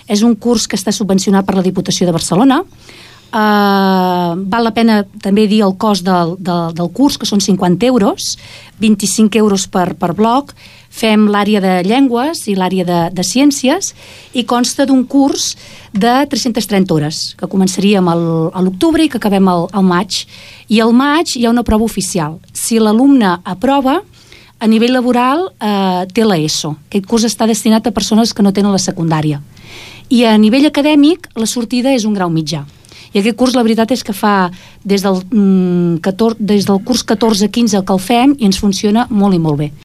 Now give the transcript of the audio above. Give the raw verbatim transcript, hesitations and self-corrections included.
És un curs que està subvencionat per la Diputació de Barcelona. Uh, val la pena també dir el cost del, del, del curs, que són cinquanta euros, vint-i-cinc euros per, per bloc. Fem l'àrea de llengües i l'àrea de, de ciències i consta d'un curs de tres-centes trenta hores, que començaríem al, a l'octubre i que acabem al, al maig. I al maig hi ha una prova oficial. Si l'alumne aprova, a nivell laboral eh, té l'ESO. Aquest curs està destinat a persones que no tenen la secundària. I a nivell acadèmic, la sortida és un grau mitjà. I aquest curs, la veritat és que fa des del, mm, catorze, des del curs catorze quinze que el fem i ens funciona molt i molt bé.